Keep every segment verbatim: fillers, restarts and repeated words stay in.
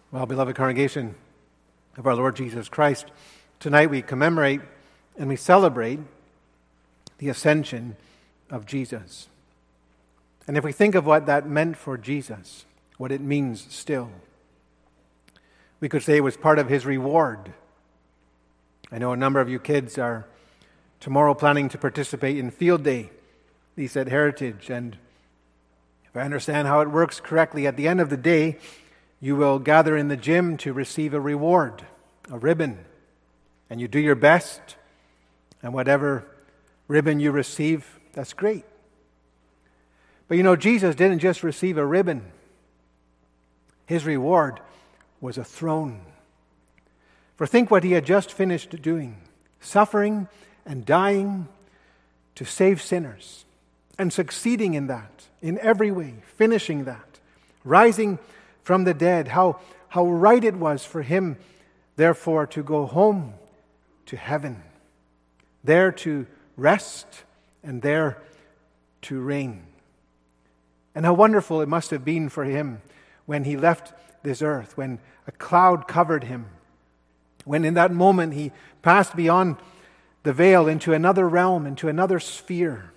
Well, beloved congregation of our Lord Jesus Christ, tonight we commemorate and we celebrate the ascension of Jesus. And if we think of what that meant for Jesus, what it means still, we could say it was part of his reward. I know a number of you kids are tomorrow planning to participate in field day, at least at Heritage, and if I understand how it works correctly, at the end of the day, you will gather in the gym to receive a reward, a ribbon, and you do your best, and whatever ribbon you receive, that's great. But you know, Jesus didn't just receive a ribbon. His reward was a throne. For think what he had just finished doing, suffering and dying to save sinners, and succeeding in that, in every way, finishing that, rising from the dead. How, how right it was for him, therefore, to go home to heaven, there to rest and there to reign. And how wonderful it must have been for him when he left this earth, when a cloud covered him, when in that moment he passed beyond the veil into another realm, into another sphere.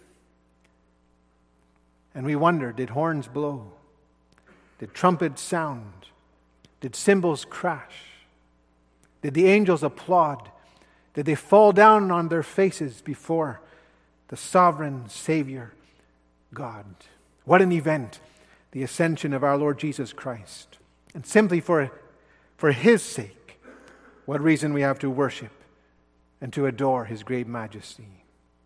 And we wonder, did horns blow? Did trumpets sound? Did cymbals crash? Did the angels applaud? Did they fall down on their faces before the sovereign Savior, God? What an event, the ascension of our Lord Jesus Christ. And simply for, for his sake, what reason we have to worship and to adore his great majesty.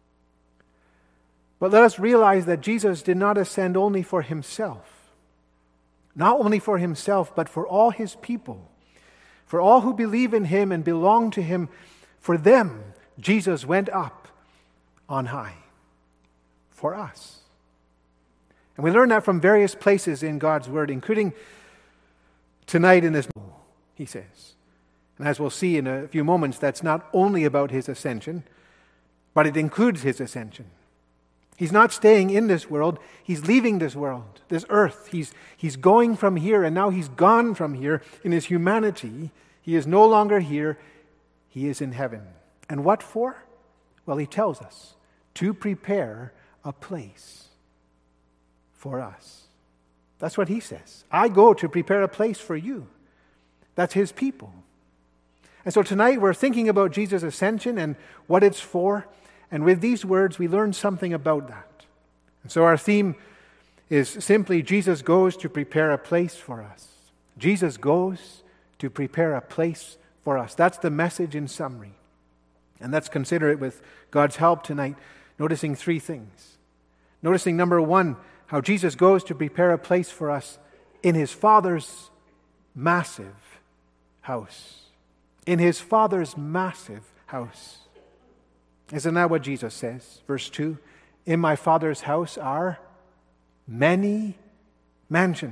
But let us realize that Jesus did not ascend only for himself. Not only for himself, but for all his people. For all who believe in him and belong to him, for them, Jesus went up on high. For us. And we learn that from various places in God's Word, including tonight in this, he says. And as we'll see in a few moments, that's not only about his ascension, but it includes his ascension. He's not staying in this world. He's leaving this world, this earth. He's, he's going from here, and now he's gone from here in his humanity. He is no longer here. He is in heaven. And what for? Well, he tells us, to prepare a place for us. That's what he says. I go to prepare a place for you. That's his people. And so tonight we're thinking about Jesus' ascension and what it's for. And with these words, we learn something about that. And so our theme is simply, Jesus goes to prepare a place for us. Jesus goes to prepare a place for us. That's the message in summary. And let's consider it with God's help tonight, noticing three things. Noticing, number one, how Jesus goes to prepare a place for us in his Father's massive house. In his Father's massive house. Isn't that what Jesus says? Verse two, in my Father's house are many mansions.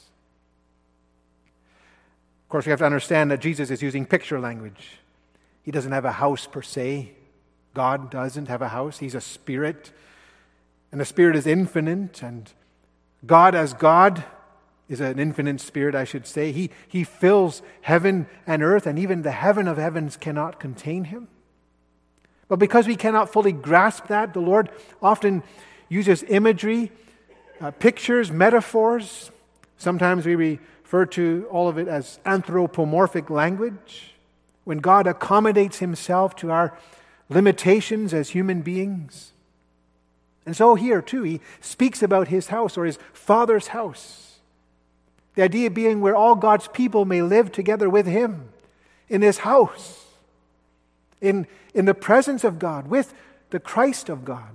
Of course, we have to understand that Jesus is using picture language. He doesn't have a house per se. God doesn't have a house. He's a spirit. And the Spirit is infinite. And God as God is an infinite spirit, I should say. He, he fills heaven and earth, and even the heaven of heavens cannot contain him. But because we cannot fully grasp that, the Lord often uses imagery, uh, pictures, metaphors. Sometimes we refer to all of it as anthropomorphic language, when God accommodates himself to our limitations as human beings. And so here too, he speaks about his house, or his Father's house. The idea being where all God's people may live together with him in his house. In, in the presence of God, with the Christ of God.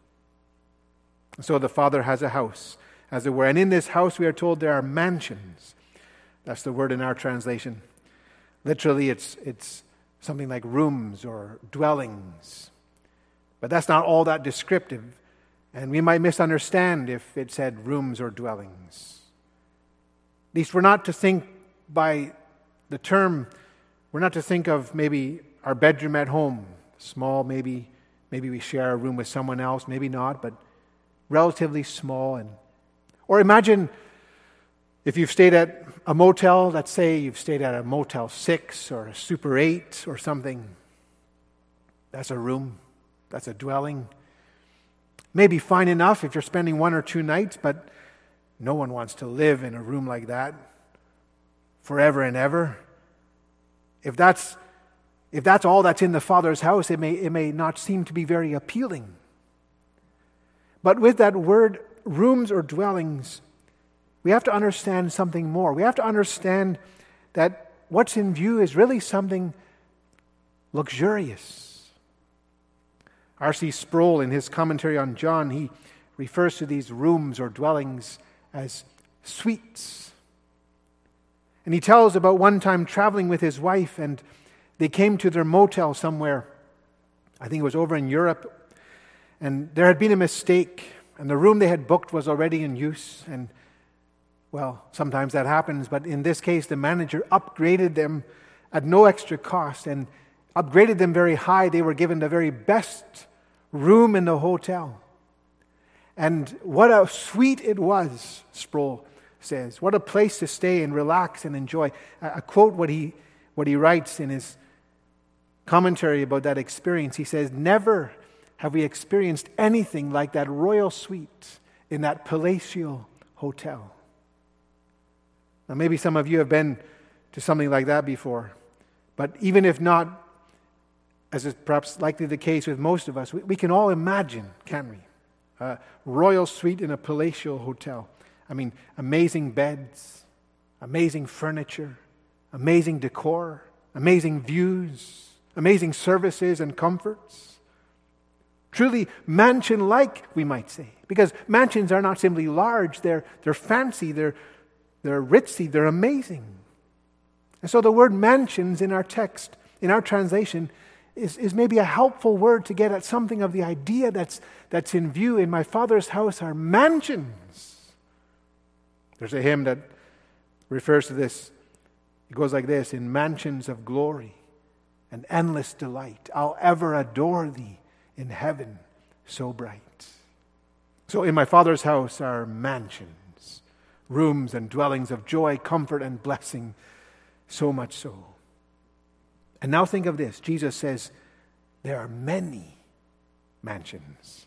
So the Father has a house, as it were. And in this house, we are told there are mansions. That's the word in our translation. Literally, it's, it's something like rooms or dwellings. But that's not all that descriptive. And we might misunderstand if it said rooms or dwellings. At least we're not to think by the term, we're not to think of maybe our bedroom at home, small, maybe maybe we share a room with someone else, maybe not, but relatively small. And or imagine If you've stayed at a motel, let's say you've stayed at a Motel six or a Super eight or something, that's a room, that's a dwelling. Maybe fine enough if you're spending one or two nights, but no one wants to live in a room like that forever and ever. If that's if that's all that's in the Father's house, it may it may not seem to be very appealing. But with that word, rooms or dwellings, we have to understand something more. We have to understand that what's in view is really something luxurious. R C Sproul, in his commentary on John, he refers to these rooms or dwellings as suites. And he tells about one time traveling with his wife, and they came to their motel somewhere. I think it was over in Europe. And there had been a mistake, and the room they had booked was already in use. And, well, sometimes that happens, but in this case, the manager upgraded them at no extra cost and upgraded them very high. They were given the very best room in the hotel. And what a suite it was, Sproul says. What a place to stay and relax and enjoy. I quote what he what he writes in his commentary about that experience. He says, "Never have we experienced anything like that royal suite in that palatial hotel." Now, maybe some of you have been to something like that before, but even if not, as is perhaps likely the case with most of us, we, we can all imagine, can't we? A royal suite in a palatial hotel. I mean, amazing beds, amazing furniture, amazing decor, amazing views, amazing services and comforts. Truly mansion-like, we might say. Because mansions are not simply large, they're, they're fancy, they're, they're ritzy, they're amazing. And so the word mansions in our text, in our translation, is, is maybe a helpful word to get at something of the idea that's, that's in view. In my Father's house are mansions. There's a hymn that refers to this. It goes like this: in mansions of glory and endless delight, I'll ever adore thee in heaven so bright. So in my Father's house are mansions, rooms and dwellings of joy, comfort, and blessing, so much so. And now think of this. Jesus says, there are many mansions.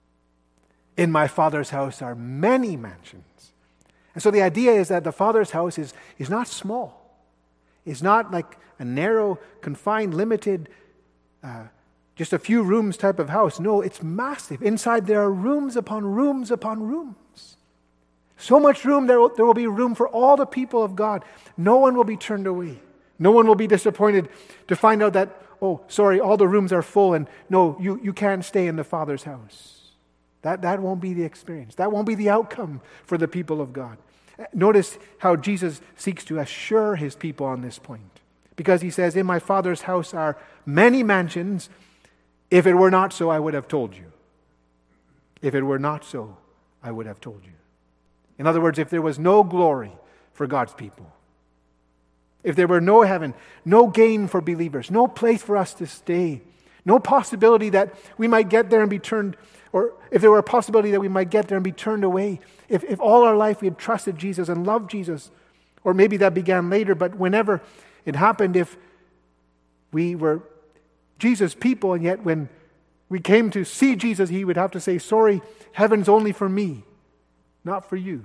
In my Father's house are many mansions. And so the idea is that the Father's house is, is not small. It's not like a narrow, confined, limited, uh, just a few rooms type of house. No, it's massive. Inside there are rooms upon rooms upon rooms. So much room, there will, there will be room for all the people of God. No one will be turned away. No one will be disappointed to find out that, oh, sorry, all the rooms are full and no, you, you can't stay in the Father's house. That, that won't be the experience. That won't be the outcome for the people of God. Notice how Jesus seeks to assure his people on this point. Because he says, in my Father's house are many mansions. If it were not so, I would have told you. If it were not so, I would have told you. In other words, if there was no glory for God's people, if there were no heaven, no gain for believers, no place for us to stay, no possibility that we might get there and be turned, or if there were a possibility that we might get there and be turned away, if, if all our life we had trusted Jesus and loved Jesus, or maybe that began later, but whenever it happened, if we were Jesus' people, and yet when we came to see Jesus, he would have to say, sorry, heaven's only for me, not for you.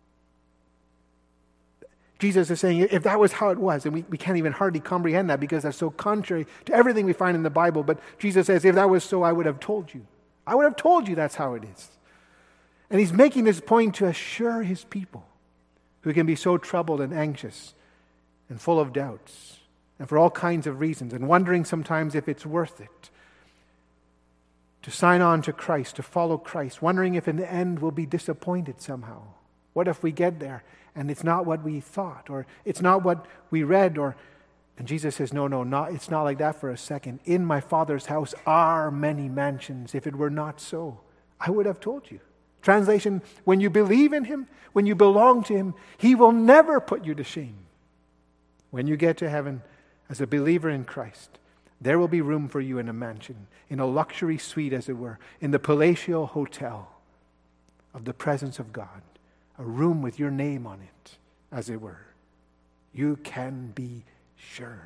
Jesus is saying, if that was how it was, and we, we can't even hardly comprehend that because that's so contrary to everything we find in the Bible, but Jesus says, if that was so, I would have told you. I would have told you that's how it is. And he's making this point to assure his people who can be so troubled and anxious and full of doubts and for all kinds of reasons and wondering sometimes if it's worth it to sign on to Christ, to follow Christ, wondering if in the end we'll be disappointed somehow. What if we get there and it's not what we thought, or it's not what we read, or and Jesus says, no, no, not, it's not like that for a second. In my Father's house are many mansions. If it were not so, I would have told you. Translation, when you believe in him, when you belong to him, he will never put you to shame. When you get to heaven as a believer in Christ, there will be room for you in a mansion, in a luxury suite, as it were, in the palatial hotel of the presence of God. A room with your name on it as it were. You can be sure.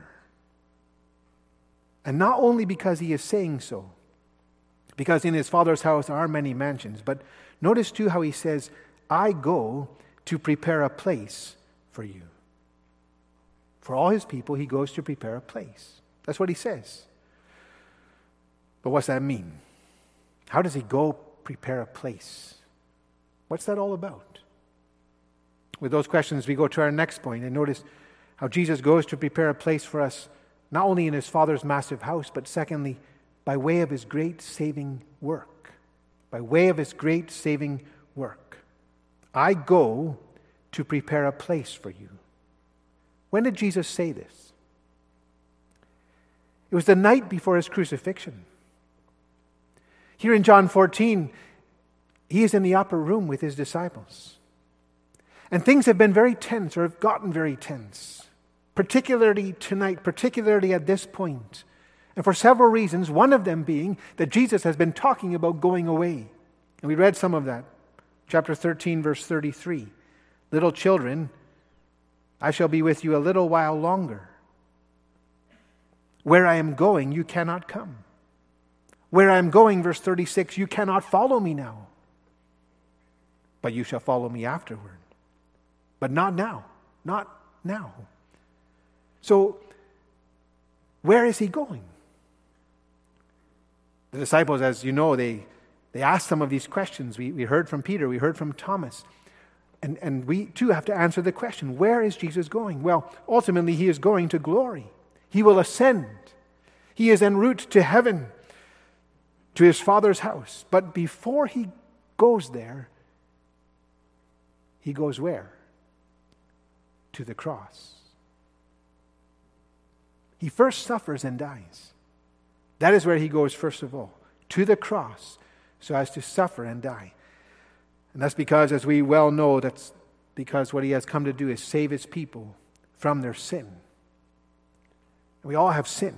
And not only because he is saying so, because in his Father's house are many mansions, but notice too how he says, I go to prepare a place for you. For all his people, he goes to prepare a place. That's what he says. But what's that mean? How does he go prepare a place? What's that all about? With those questions, we go to our next point and notice how Jesus goes to prepare a place for us, not only in his Father's massive house, but secondly, by way of his great saving work. By way of his great saving work. I go to prepare a place for you. When did Jesus say this? It was the night before his crucifixion. Here in John fourteen, he is in the upper room with his disciples. And things have been very tense, or have gotten very tense. Particularly tonight, particularly at this point. And for several reasons, one of them being that Jesus has been talking about going away. And we read some of that. Chapter thirteen, verse thirty-three. Little children, I shall be with you a little while longer. Where I am going, you cannot come. Where I am going, verse thirty-six, you cannot follow me now. But you shall follow me afterward. But not now. Not now. So, where is he going? The disciples, as you know, they, they asked some of these questions. We, we heard from Peter, we heard from Thomas. And, and we too have to answer the question, where is Jesus going? Well, ultimately he is going to glory. He will ascend. He is en route to heaven, to his Father's house. But before he goes there, he goes where? To the cross. He first suffers and dies. That is where he goes first of all, to the cross, so as to suffer and die. And that's because, as we well know, that's because what he has come to do is save his people from their sin. And we all have sin.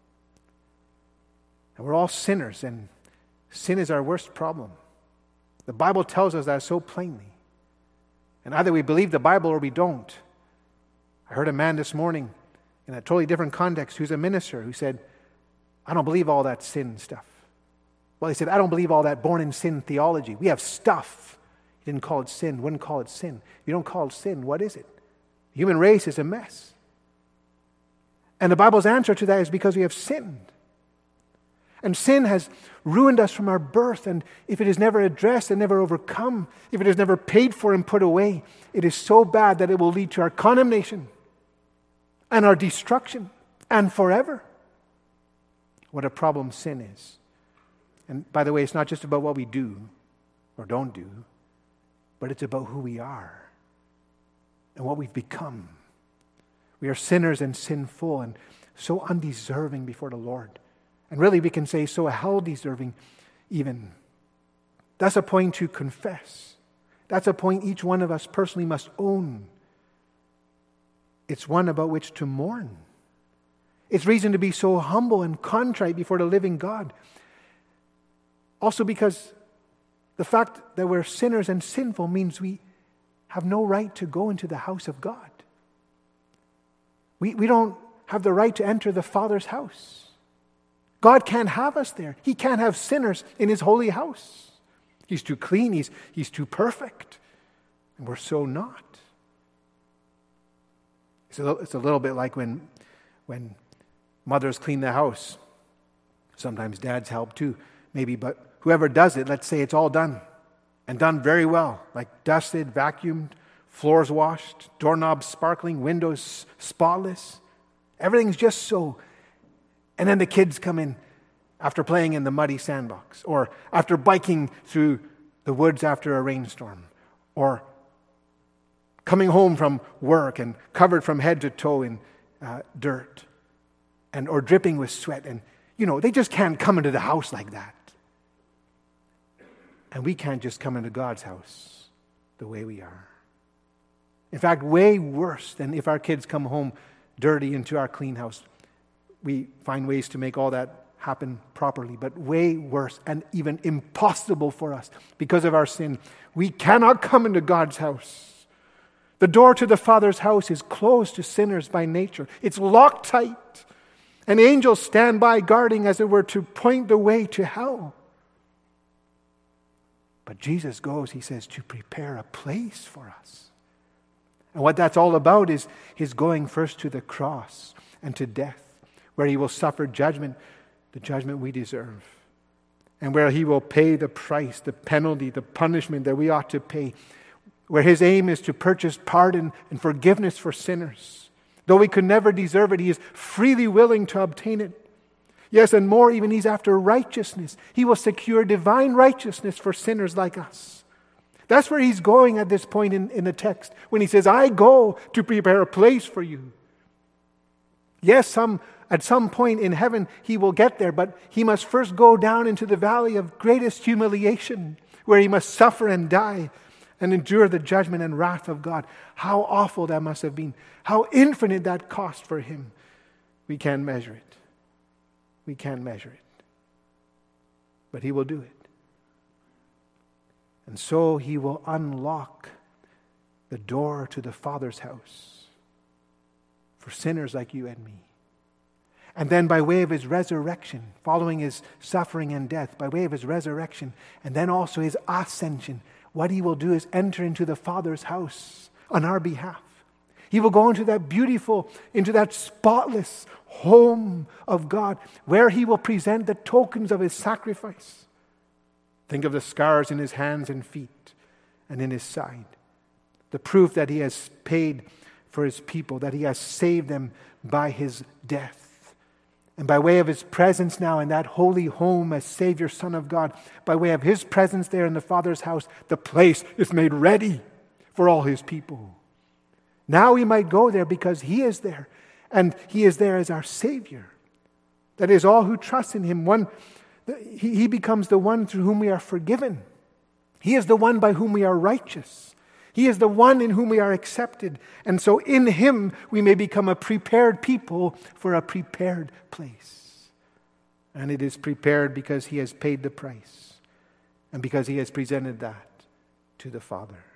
And we're all sinners, and sin is our worst problem. The Bible tells us that so plainly. And either we believe the Bible or we don't. I heard a man this morning in a totally different context who's a minister who said, I don't believe all that sin stuff. Well, he said, I don't believe all that born in sin theology. We have stuff. He didn't call it sin, wouldn't call it sin. If you don't call it sin, what is it? The human race is a mess. And the Bible's answer to that is because we have sinned. And sin has ruined us from our birth. And if it is never addressed and never overcome, if it is never paid for and put away, it is so bad that it will lead to our condemnation and our destruction and forever. What a problem sin is. And by the way, it's not just about what we do or don't do, but it's about who we are and what we've become. We are sinners and sinful and so undeserving before the Lord. And really we can say so hell-deserving even. That's a point to confess. That's a point each one of us personally must own. It's one about which to mourn. It's reason to be so humble and contrite before the living God. Also because the fact that we're sinners and sinful means we have no right to go into the house of God. We, we don't have the right to enter the Father's house. God can't have us there. He can't have sinners in his holy house. He's too clean. He's, he's too perfect. And we're so not. It's a little, it's a little bit like when, when mothers clean the house. Sometimes dads help too, maybe, but whoever does it, let's say it's all done. And done very well, like dusted, vacuumed, floors washed, doorknobs sparkling, windows spotless. Everything's just so. And then the kids come in after playing in the muddy sandbox, or after biking through the woods after a rainstorm, or coming home from work and covered from head to toe in uh, dirt, and or dripping with sweat. And, you know, they just can't come into the house like that. And we can't just come into God's house the way we are. In fact, way worse than if our kids come home dirty into our clean house. We find ways to make all that happen properly, but way worse and even impossible for us because of our sin. We cannot come into God's house The door to the Father's house is closed to sinners by nature. It's locked tight. And angels stand by guarding, as it were, to point the way to hell. But Jesus goes, he says, to prepare a place for us. And what that's all about is his going first to the cross and to death, where he will suffer judgment, the judgment we deserve. And where he will pay the price, the penalty, the punishment that we ought to pay. Where his aim is to purchase pardon and forgiveness for sinners. Though we could never deserve it, he is freely willing to obtain it. Yes, and more, even he's after righteousness. He will secure divine righteousness for sinners like us. That's where he's going at this point in, in the text, when he says, I go to prepare a place for you. Yes, some, at some point in heaven he will get there, but he must first go down into the valley of greatest humiliation, where he must suffer and die and endure the judgment and wrath of God. How awful that must have been. How infinite that cost for him. We can't measure it. We can't measure it. But he will do it. And so he will unlock the door to the Father's house for sinners like you and me. And then by way of his resurrection, following his suffering and death, by way of his resurrection, and then also his ascension, what he will do is enter into the Father's house on our behalf. He will go into that beautiful, into that spotless home of God, where he will present the tokens of his sacrifice. Think of the scars in his hands and feet and in his side. The proof that he has paid for his people, that he has saved them by his death. And by way of his presence now in that holy home as Savior, Son of God, by way of his presence there in the Father's house, the place is made ready for all his people. Now we might go there because he is there, and he is there as our Savior. That is, all who trust in him, one, he, he becomes the one through whom we are forgiven. He is the one by whom we are righteous. He is the one in whom we are accepted. And so in him we may become a prepared people for a prepared place. And it is prepared because he has paid the price, and because he has presented that to the Father.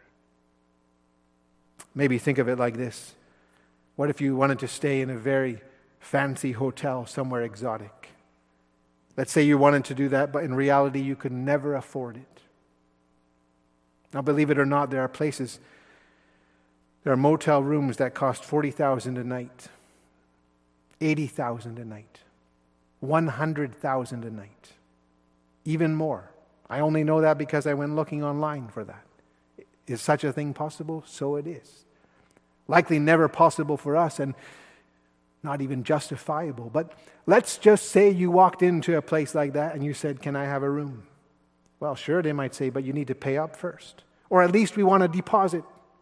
Maybe think of it like this. What if you wanted to stay in a very fancy hotel somewhere exotic? Let's say you wanted to do that, but in reality you could never afford it. Now, believe it or not, there are places, there are motel rooms that cost forty thousand dollars a night, eighty thousand dollars a night, one hundred thousand dollars a night, even more. I only know that because I went looking online for that. Is such a thing possible? So it is. Likely never possible for us, and not even justifiable. But let's just say you walked into a place like that and you said, can I have a room? Well, sure, they might say, but you need to pay up first. Or at least we want a deposit.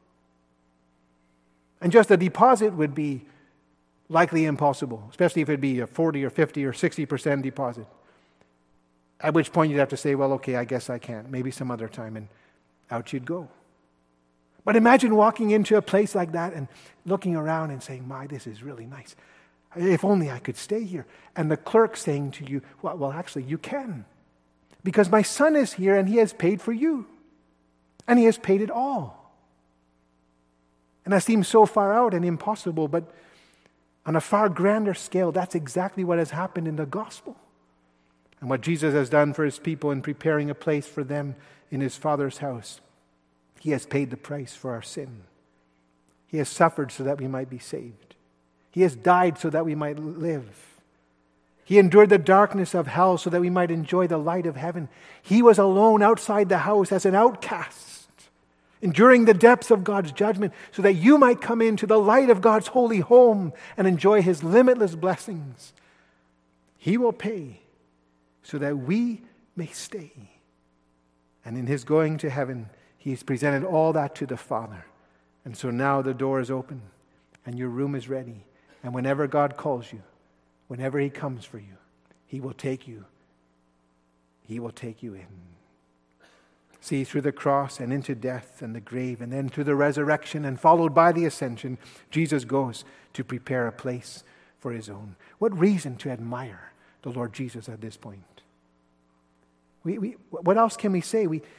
And just a deposit would be likely impossible, especially if it'd be a forty or fifty or sixty percent deposit. At which point you'd have to say, well, okay, I guess I can't. Maybe some other time. And out you'd go. But imagine walking into a place like that and looking around and saying, my, this is really nice. If only I could stay here. And the clerk saying to you, well, well, actually, you can. Because my son is here and he has paid for you. And he has paid it all. And that seems so far out and impossible, but on a far grander scale, that's exactly what has happened in the gospel. And what Jesus has done for his people in preparing a place for them in his Father's house. He has paid the price for our sin. He has suffered so that we might be saved. He has died so that we might live. He endured the darkness of hell so that we might enjoy the light of heaven. He was alone outside the house as an outcast, enduring the depths of God's judgment so that you might come into the light of God's holy home and enjoy his limitless blessings. He will pay so that we may stay. And in his going to heaven, he's presented all that to the Father. And so now the door is open and your room is ready. And whenever God calls you, whenever he comes for you, he will take you. He will take you in. See, through the cross and into death and the grave and then to the resurrection and followed by the ascension, Jesus goes to prepare a place for his own. What reason to admire the Lord Jesus at this point? We, we, what else can we say? We,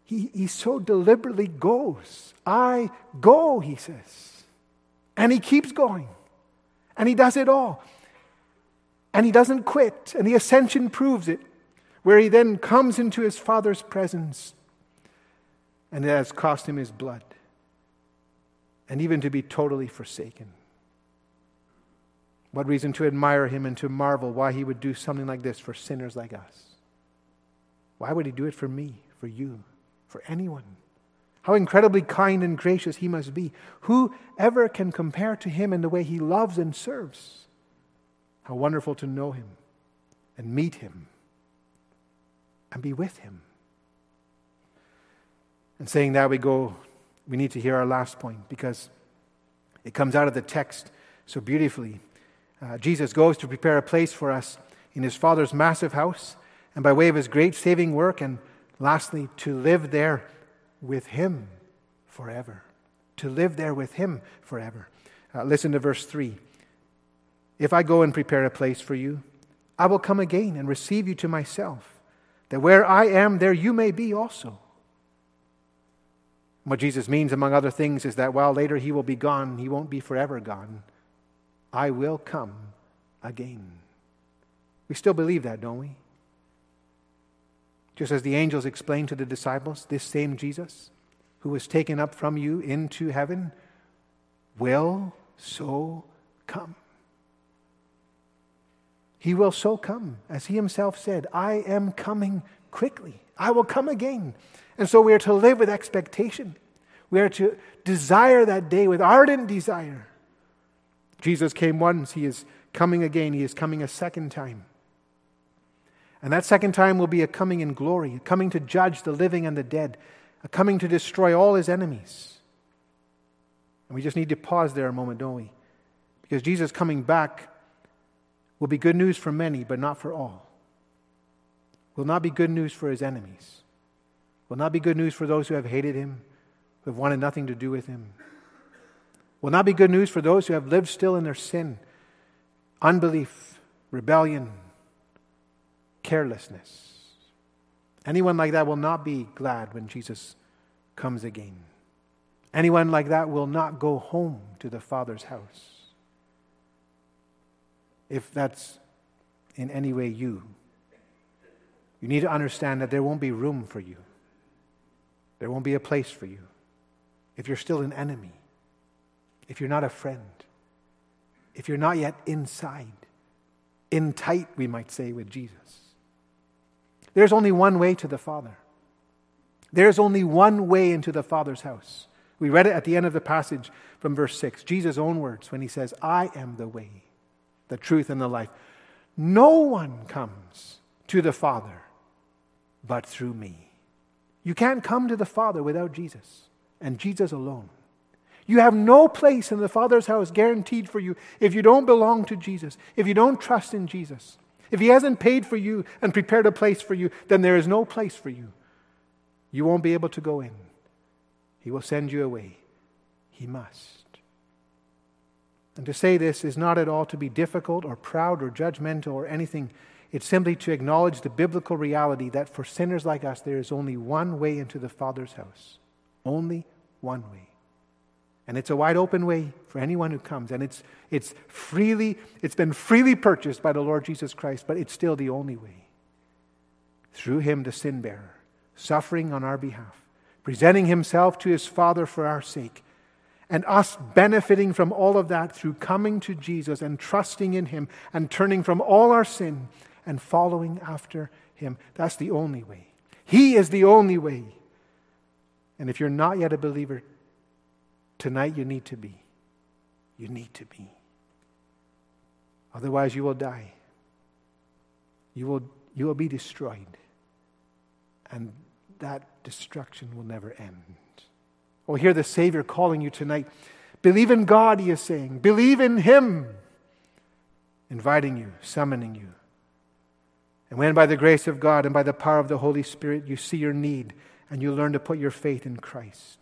he, he so deliberately goes. I go, he says. And he keeps going. And he does it all. And he doesn't quit. And the ascension proves it, where he then comes into his Father's presence. And it has cost him his blood. And even to be totally forsaken. What reason to admire him and to marvel why he would do something like this for sinners like us? Why would he do it for me, for you, for anyone? How incredibly kind and gracious he must be. Who ever can compare to him in the way he loves and serves? How wonderful to know him and meet him and be with him. And saying that, we go, we need to hear our last point, because it comes out of the text so beautifully. Uh, Jesus goes to prepare a place for us in his Father's massive house, and by way of his great saving work, and lastly, to live there with him forever. To live there with him forever. Uh, listen to verse three. If I go and prepare a place for you, I will come again and receive you to myself, that where I am, there you may be also. What Jesus means, among other things, is that while later he will be gone, he won't be forever gone. I will come again. We still believe that, don't we? Just as the angels explained to the disciples, this same Jesus, who was taken up from you into heaven, will so come. He will so come. As he himself said, I am coming quickly. I will come again. And so we are to live with expectation. We are to desire that day with ardent desire. Jesus came once. He is coming again. He is coming a second time. And that second time will be a coming in glory, a coming to judge the living and the dead, a coming to destroy all his enemies. And we just need to pause there a moment, don't we? Because Jesus coming back will be good news for many, but not for all. Will not be good news for his enemies. Will not be good news for those who have hated him, who have wanted nothing to do with him. Will not be good news for those who have lived still in their sin, unbelief, rebellion, carelessness. Anyone like that will not be glad when Jesus comes again. Anyone like that will not go home to the Father's house. If that's in any way you, you need to understand that there won't be room for you. There won't be a place for you. If you're still an enemy, if you're not a friend, if you're not yet inside, in tight, we might say, with Jesus. There's only one way to the Father. There's only one way into the Father's house. We read it at the end of the passage from verse six. Jesus' own words when he says, I am the way, the truth, and the life. No one comes to the Father but through me. You can't come to the Father without Jesus, and Jesus alone. You have no place in the Father's house guaranteed for you if you don't belong to Jesus, if you don't trust in Jesus. If he hasn't paid for you and prepared a place for you, then there is no place for you. You won't be able to go in. He will send you away. He must. And to say this is not at all to be difficult or proud or judgmental or anything. It's simply to acknowledge the biblical reality that for sinners like us, there is only one way into the Father's house. Only one way. And it's a wide open way for anyone who comes. And it's it's freely, it's been freely purchased by the Lord Jesus Christ, but it's still the only way. Through him, the sin bearer, suffering on our behalf, presenting himself to his Father for our sake, and us benefiting from all of that through coming to Jesus and trusting in him and turning from all our sin and following after him. That's the only way. He is the only way. And if you're not yet a believer, tonight you need to be. You need to be. Otherwise you will die. You will, you will be destroyed. And that destruction will never end. Oh, hear the Savior calling you tonight. Believe in God, he is saying. Believe in him. Inviting you, summoning you. And when by the grace of God and by the power of the Holy Spirit you see your need and you learn to put your faith in Christ.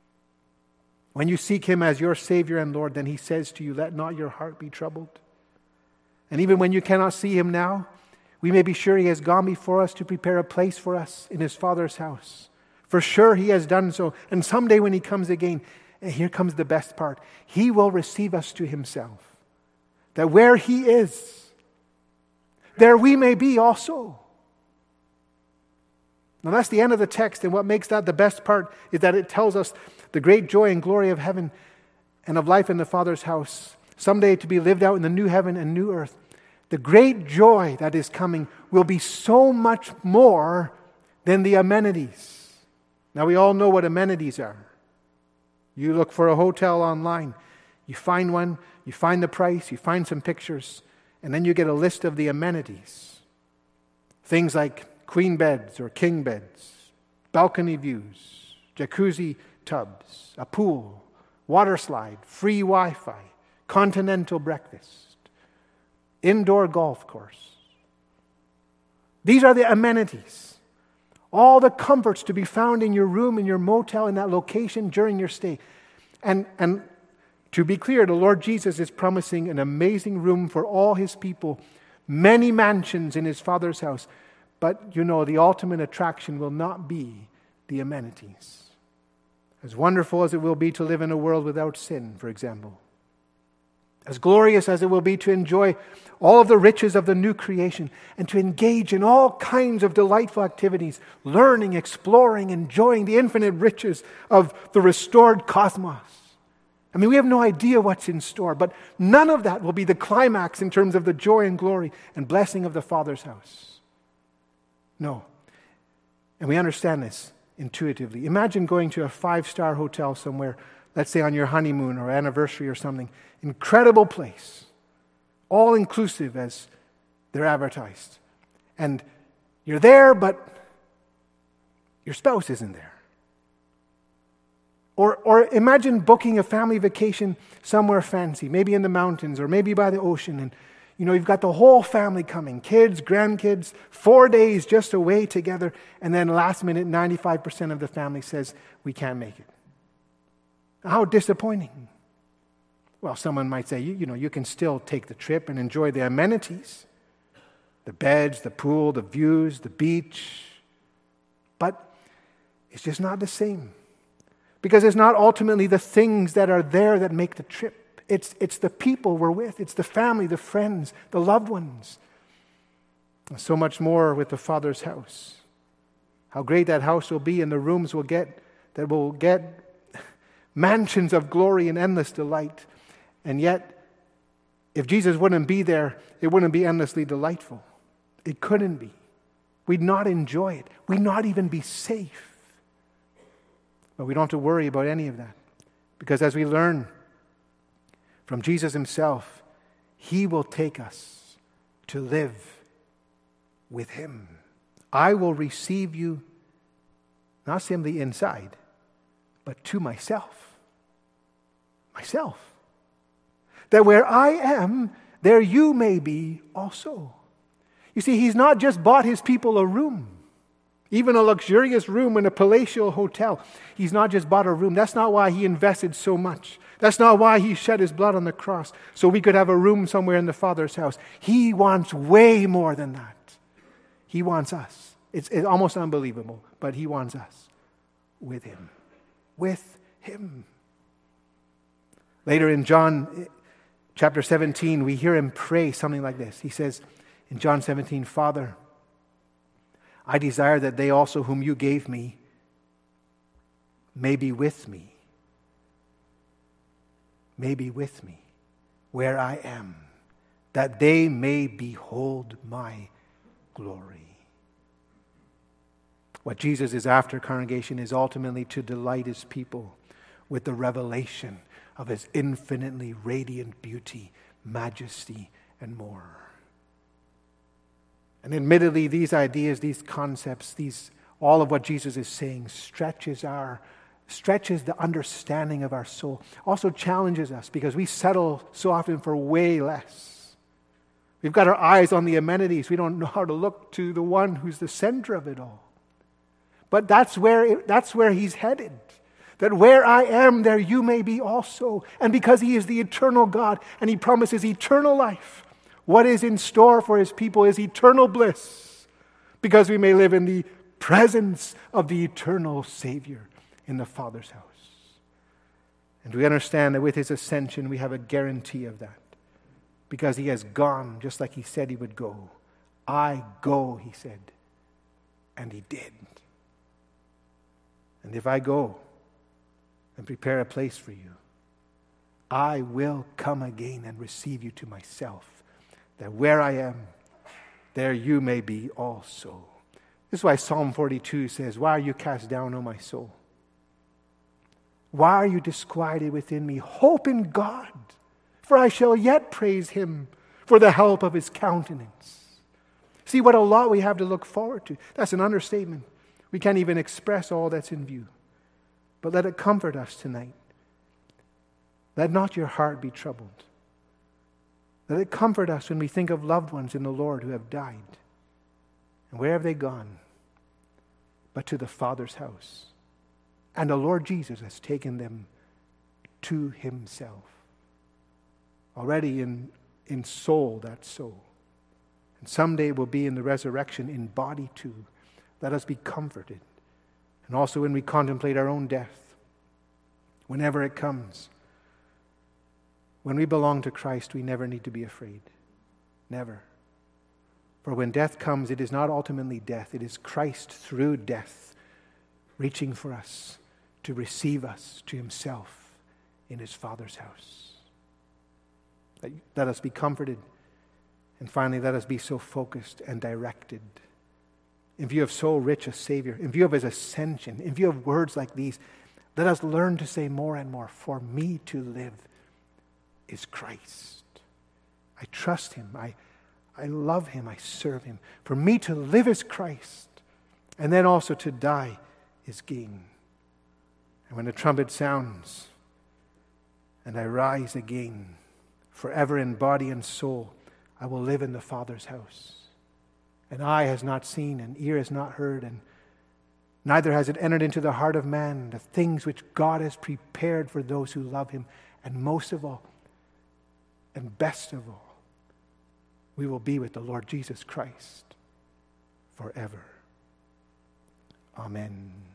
When you seek him as your Savior and Lord, then he says to you, let not your heart be troubled. And even when you cannot see him now, we may be sure he has gone before us to prepare a place for us in his Father's house. For sure he has done so. And someday when he comes again, and here comes the best part, he will receive us to himself. That where he is, there we may be also. Now that's the end of the text, and what makes that the best part is that it tells us the great joy and glory of heaven and of life in the Father's house, someday to be lived out in the new heaven and new earth. The great joy that is coming will be so much more than the amenities. Now we all know what amenities are. You look for a hotel online, you find one, you find the price, you find some pictures, and then you get a list of the amenities. Things like queen beds or king beds, balcony views, jacuzzi tubs, a pool, water slide, free Wi-Fi, continental breakfast, indoor golf course. These are the amenities. All the comforts to be found in your room, in your motel, in that location during your stay. And, and to be clear, the Lord Jesus is promising an amazing room for all his people, many mansions in his Father's house. But, you know, the ultimate attraction will not be the amenities. As wonderful as it will be to live in a world without sin, for example. As glorious as it will be to enjoy all of the riches of the new creation and to engage in all kinds of delightful activities, learning, exploring, enjoying the infinite riches of the restored cosmos. I mean, we have no idea what's in store, but none of that will be the climax in terms of the joy and glory and blessing of the Father's house. No. And we understand this intuitively. Imagine going to a five-star hotel somewhere, let's say on your honeymoon or anniversary or something. Incredible place. All-inclusive as they're advertised. And you're there, but your spouse isn't there. Or, or imagine booking a family vacation somewhere fancy, maybe in the mountains or maybe by the ocean, and you know, you've got the whole family coming, kids, grandkids, four days just away together, and then last minute, ninety-five percent of the family says, we can't make it. How disappointing. Well, someone might say, you, you know, you can still take the trip and enjoy the amenities, the beds, the pool, the views, the beach, but it's just not the same. Because it's not ultimately the things that are there that make the trip. It's, it's the people we're with. It's the family, the friends, the loved ones. And so much more with the Father's house. How great that house will be and the rooms will get that will get mansions of glory and endless delight. And yet, if Jesus wouldn't be there, it wouldn't be endlessly delightful. It couldn't be. We'd not enjoy it. We'd not even be safe. But we don't have to worry about any of that. Because as we learn from Jesus himself, he will take us to live with him. I will receive you not simply inside, but to myself. Myself. That where I am, there you may be also. You see, he's not just bought his people a room, even a luxurious room in a palatial hotel. He's not just bought a room. That's not why he invested so much. That's not why he shed his blood on the cross, so we could have a room somewhere in the Father's house. He wants way more than that. He wants us. It's, it's almost unbelievable, but he wants us with him. With him. Later in John chapter seventeen, we hear him pray something like this. He says in John seventeen, Father, I desire that they also whom you gave me may be with me. May be with me where I am, that they may behold my glory. What Jesus is after, congregation, is ultimately to delight his people with the revelation of his infinitely radiant beauty, majesty, and more. And admittedly, these ideas, these concepts, these all of what Jesus is saying stretches our stretches the understanding of our soul. Also challenges us because we settle so often for way less. We've got our eyes on the amenities. We don't know how to look to the one who's the center of it all. But that's where that's where he's headed. That where I am, there you may be also. And because he is the eternal God and he promises eternal life, what is in store for his people is eternal bliss. Because we may live in the presence of the eternal Savior in the Father's house. And we understand that with his ascension, we have a guarantee of that. Because he has gone just like he said he would go. I go, he said. And he did. And if I go and prepare a place for you, I will come again and receive you to myself, that where I am, there you may be also. This is why Psalm forty-two says, why are you cast down, O my soul? Why are you disquieted within me? Hope in God, for I shall yet praise him for the help of his countenance. See what a lot we have to look forward to. That's an understatement. We can't even express all that's in view. But let it comfort us tonight. Let not your heart be troubled. Let it comfort us when we think of loved ones in the Lord who have died. And where have they gone? But to the Father's house. And the Lord Jesus has taken them to himself. Already in, in soul, that's so. And someday we'll be in the resurrection in body too. Let us be comforted. And also when we contemplate our own death, whenever it comes, when we belong to Christ, we never need to be afraid. Never. For when death comes, it is not ultimately death. It is Christ through death reaching for us to receive us to himself in his Father's house. Let us be comforted. And finally, let us be so focused and directed. In view of so rich a Savior, in view of his ascension, in view of words like these, let us learn to say more and more, for me to live is Christ. I trust him. I, I love him. I serve him. For me to live is Christ. And then also to die is gain. And when the trumpet sounds and I rise again, forever in body and soul, I will live in the Father's house. And eye has not seen, and ear has not heard, and neither has it entered into the heart of man the things which God has prepared for those who love him. And most of all, and best of all, we will be with the Lord Jesus Christ forever. Amen.